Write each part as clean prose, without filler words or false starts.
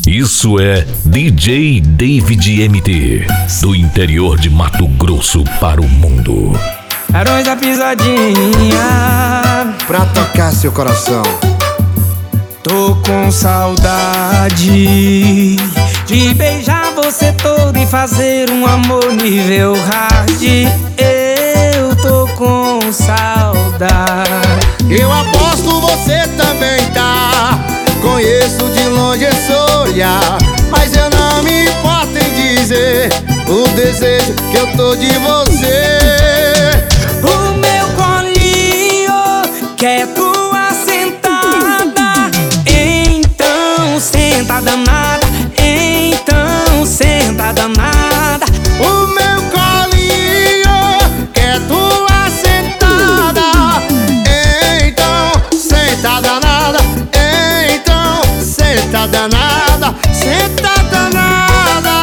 Isso é DJ David MT, do interior de Mato Grosso para o mundo. Barões da Pisadinha, pra tocar seu coração. tô com saudade de beijar você todo e fazer um amor nível hard. Eu tô com saudade. Eu aposto você também tá. Conheço de longe esse olhar, mas eu não me importo em dizer o desejo que eu tô de você. O meu colinho quer tua sentada, então senta danada, então senta danada. O meu colinho quer tua sentada, então senta danada, então senta danada, senta danada.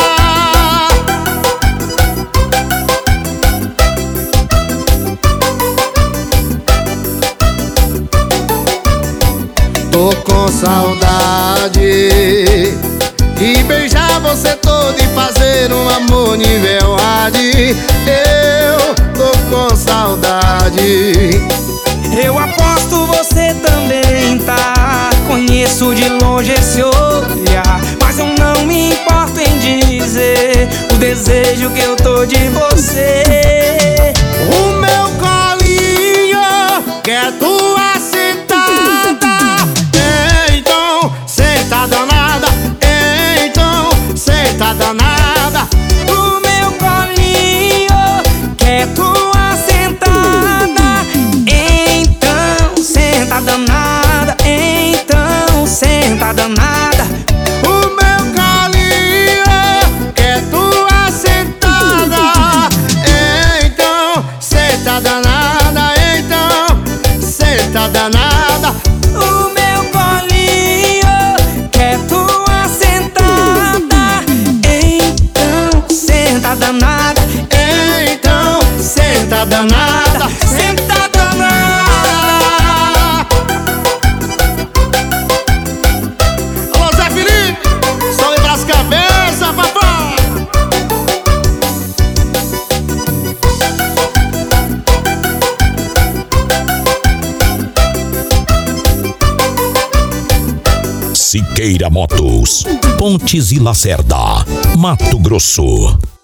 Tô com saudade de beijar você todo e fazer um amor nível hard. Eu tô com saudade. Eu aposto você também tá. Conheço de longe esse olhar, mas eu não me importo em dizer o desejo que eu tô de você. O meu colinho quer tua sentada, então senta danada, então senta danada. O meu colinho quer tua sentada, então senta danada, então senta danada. O meu colinho quer tua sentada, então senta danada, então senta danada. O meu colinho quer tua sentada, então senta danada, Então senta danada, senta danada. Alô Zé Felipe, sobe pras cabeças, papai. Siqueira Motos, Pontes e Lacerda, Mato Grosso.